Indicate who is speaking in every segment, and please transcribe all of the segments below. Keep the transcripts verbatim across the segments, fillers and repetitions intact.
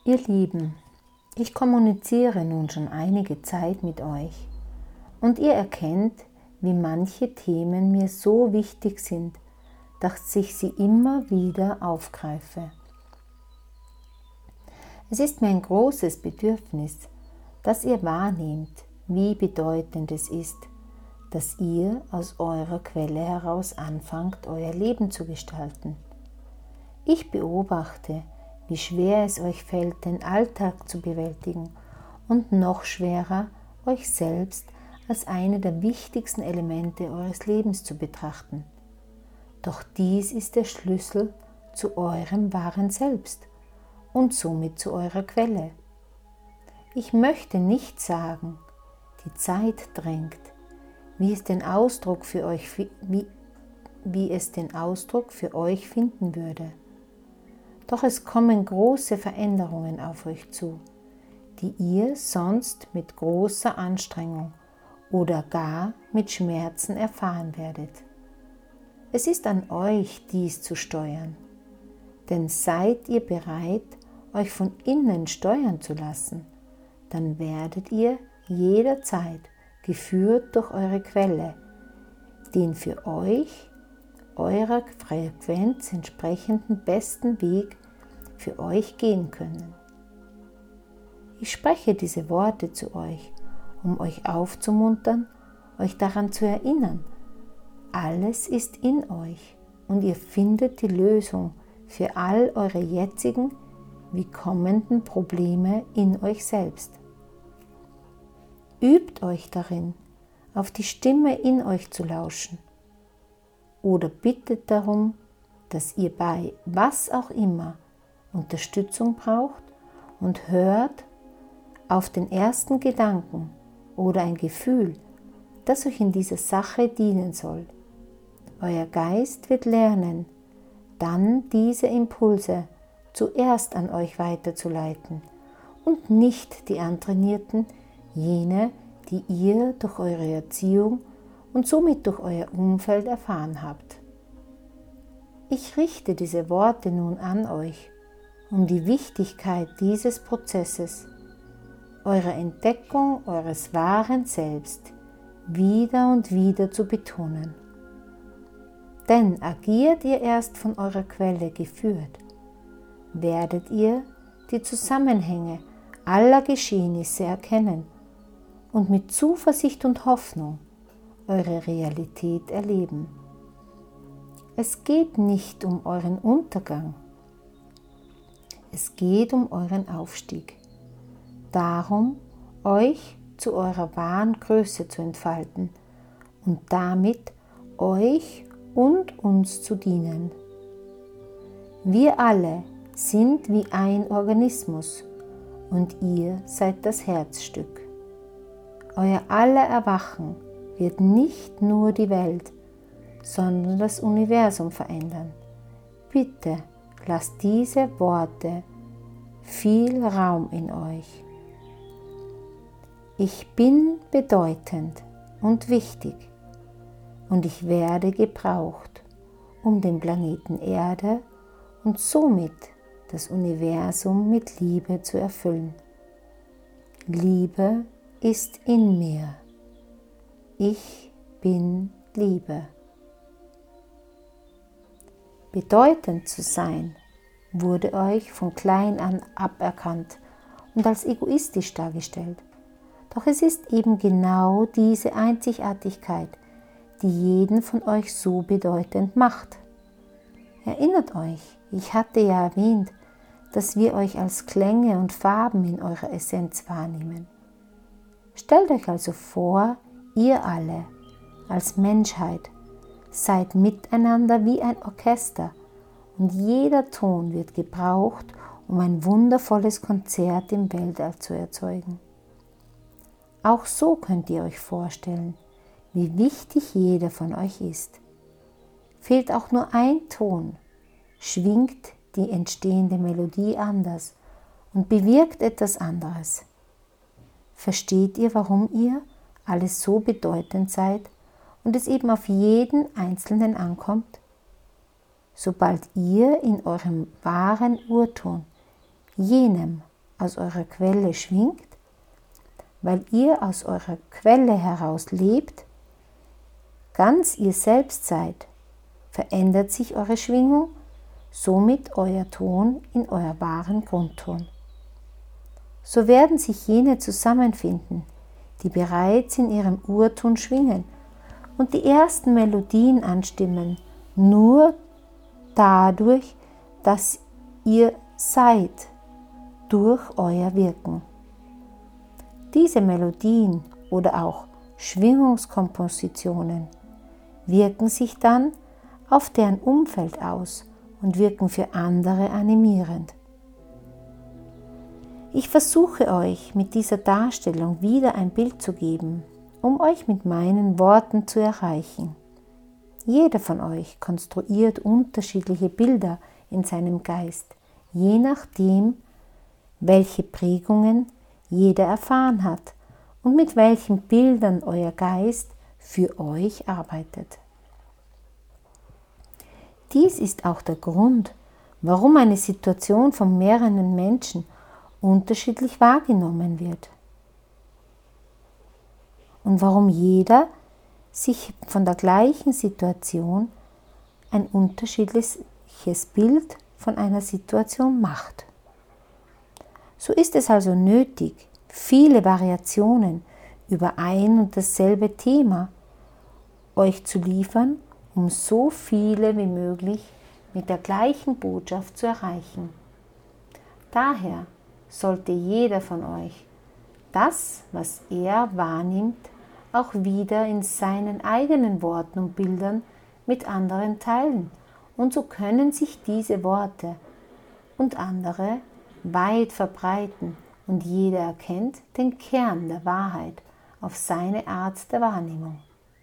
Speaker 1: Ihr Lieben, ich kommuniziere nun schon einige Zeit mit euch und ihr erkennt, wie manche Themen mir so wichtig sind, dass ich sie immer wieder aufgreife. Es ist mir ein großes Bedürfnis, dass ihr wahrnehmt, wie bedeutend es ist, dass ihr aus eurer Quelle heraus anfangt, euer Leben zu gestalten. Ich beobachte, wie schwer es euch fällt, den Alltag zu bewältigen und noch schwerer, euch selbst als eine der wichtigsten Elemente eures Lebens zu betrachten. Doch dies ist der Schlüssel zu eurem wahren Selbst und somit zu eurer Quelle. Ich möchte nicht sagen, die Zeit drängt, wie es den Ausdruck für euch, wie, wie es den Ausdruck für euch finden würde. Doch es kommen große Veränderungen auf euch zu, die ihr sonst mit großer Anstrengung oder gar mit Schmerzen erfahren werdet. Es ist an euch, dies zu steuern, denn seid ihr bereit, euch von innen steuern zu lassen, dann werdet ihr jederzeit geführt durch eure Quelle, den für euch, eurer Frequenz entsprechenden besten Weg für euch gehen können. Ich spreche diese Worte zu euch, um euch aufzumuntern, euch daran zu erinnern, alles ist in euch und ihr findet die Lösung für all eure jetzigen wie kommenden Probleme in euch selbst. Übt euch darin, auf die Stimme in euch zu lauschen oder bittet darum, dass ihr bei was auch immer Unterstützung braucht und hört auf den ersten Gedanken oder ein Gefühl, das euch in dieser Sache dienen soll. Euer Geist wird lernen, dann diese Impulse zuerst an euch weiterzuleiten und nicht die antrainierten, jene, die ihr durch eure Erziehung und somit durch euer Umfeld erfahren habt. Ich richte diese Worte nun an euch, um die Wichtigkeit dieses Prozesses, eurer Entdeckung eures wahren Selbst, wieder und wieder zu betonen. Denn agiert ihr erst von eurer Quelle geführt, werdet ihr die Zusammenhänge aller Geschehnisse erkennen und mit Zuversicht und Hoffnung eure Realität erleben. Es geht nicht um euren Untergang, es geht um euren Aufstieg. Darum, euch zu eurer wahren Größe zu entfalten und damit euch und uns zu dienen. Wir alle sind wie ein Organismus und ihr seid das Herzstück. Euer aller Erwachen wird nicht nur die Welt, sondern das Universum verändern. Bitte lasst diese Worte viel Raum in euch. Ich bin bedeutend und wichtig und ich werde gebraucht, um den Planeten Erde und somit das Universum mit Liebe zu erfüllen. Liebe ist in mir. Ich bin Liebe. Bedeutend zu sein wurde euch von klein an aberkannt und als egoistisch dargestellt. Doch es ist eben genau diese Einzigartigkeit, die jeden von euch so bedeutend macht. Erinnert euch, ich hatte ja erwähnt, dass wir euch als Klänge und Farben in eurer Essenz wahrnehmen. Stellt euch also vor, ihr alle als Menschheit seid miteinander wie ein Orchester und jeder Ton wird gebraucht, um ein wundervolles Konzert im Weltall zu erzeugen. Auch so könnt ihr euch vorstellen, wie wichtig jeder von euch ist. Fehlt auch nur ein Ton, schwingt die entstehende Melodie anders und bewirkt etwas anderes. Versteht ihr, warum ihr alles so bedeutend seid und es eben auf jeden Einzelnen ankommt? Sobald ihr in eurem wahren Urton, jenem, aus eurer Quelle schwingt, weil ihr aus eurer Quelle heraus lebt, ganz ihr selbst seid, verändert sich eure Schwingung, somit euer Ton in euer wahren Grundton. So werden sich jene zusammenfinden, die bereits in ihrem Urton schwingen und die ersten Melodien anstimmen, nur dadurch, dass ihr seid, durch euer Wirken. Diese Melodien oder auch Schwingungskompositionen wirken sich dann auf deren Umfeld aus und wirken für andere animierend. Ich versuche euch mit dieser Darstellung wieder ein Bild zu geben, um euch mit meinen Worten zu erreichen. Jeder von euch konstruiert unterschiedliche Bilder in seinem Geist, je nachdem, welche Prägungen jeder erfahren hat und mit welchen Bildern euer Geist für euch arbeitet. Dies ist auch der Grund, warum eine Situation von mehreren Menschen unterschiedlich wahrgenommen wird und warum jeder sich von der gleichen Situation ein unterschiedliches Bild von einer Situation macht. So ist es also nötig, viele Variationen über ein und dasselbe Thema euch zu liefern, um so viele wie möglich mit der gleichen Botschaft zu erreichen. Daher sollte jeder von euch das, was er wahrnimmt, auch wieder in seinen eigenen Worten und Bildern mit anderen teilen. Und so können sich diese Worte und andere weit verbreiten und jeder erkennt den Kern der Wahrheit auf seine Art der Wahrnehmung.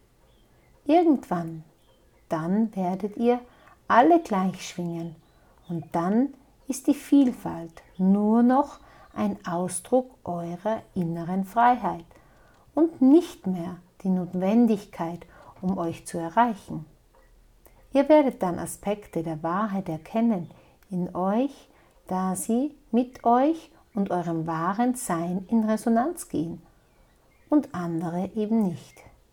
Speaker 1: Irgendwann, dann werdet ihr alle gleich schwingen und dann ist die Vielfalt nur noch ein Ausdruck eurer inneren Freiheit und nicht mehr die Notwendigkeit, um euch zu erreichen. Ihr werdet dann Aspekte der Wahrheit erkennen in euch, da sie mit euch und eurem wahren Sein in Resonanz gehen und andere eben nicht.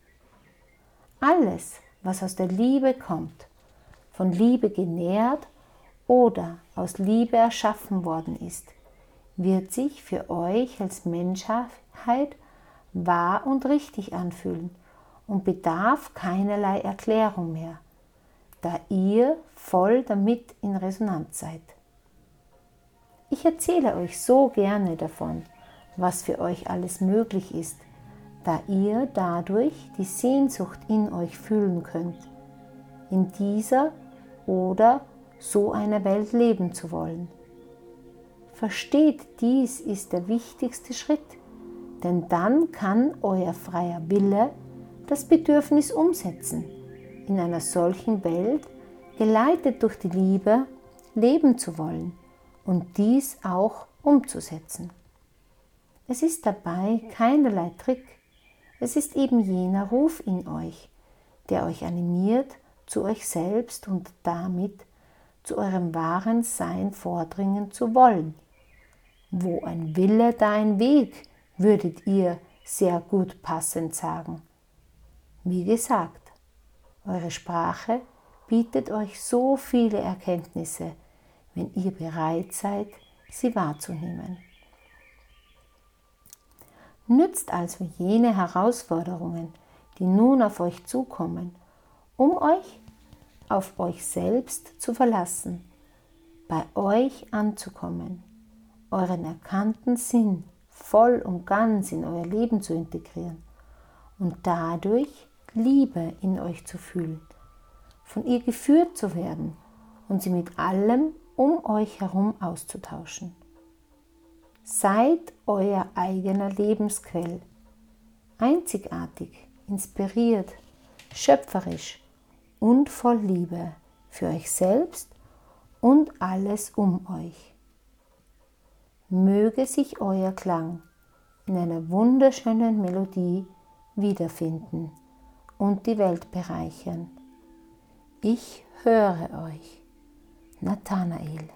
Speaker 1: Alles, was aus der Liebe kommt, von Liebe genährt oder aus Liebe erschaffen worden ist, wird sich für euch als Menschheit wahr und richtig anfühlen und bedarf keinerlei Erklärung mehr, da ihr voll damit in Resonanz seid. Ich erzähle euch so gerne davon, was für euch alles möglich ist, da ihr dadurch die Sehnsucht in euch fühlen könnt, in dieser oder so einer Welt leben zu wollen. Versteht, dies ist der wichtigste Schritt, denn dann kann euer freier Wille das Bedürfnis umsetzen, in einer solchen Welt, geleitet durch die Liebe, leben zu wollen und dies auch umzusetzen. Es ist dabei keinerlei Trick, es ist eben jener Ruf in euch, der euch animiert, zu euch selbst und damit zu eurem wahren Sein vordringen zu wollen. Wo ein Wille, da ein Weg, würdet ihr sehr gut passend sagen. Wie gesagt, eure Sprache bietet euch so viele Erkenntnisse, wenn ihr bereit seid, sie wahrzunehmen. Nützt also jene Herausforderungen, die nun auf euch zukommen, um euch auf euch selbst zu verlassen, bei euch anzukommen, euren erkannten Sinn voll und ganz in euer Leben zu integrieren und dadurch Liebe in euch zu fühlen, von ihr geführt zu werden und sie mit allem um euch herum auszutauschen. Seid euer eigener Lebensquell, einzigartig, inspiriert, schöpferisch und voll Liebe für euch selbst und alles um euch. Möge sich euer Klang in einer wunderschönen Melodie wiederfinden und die Welt bereichern. Ich höre euch. Nathanael.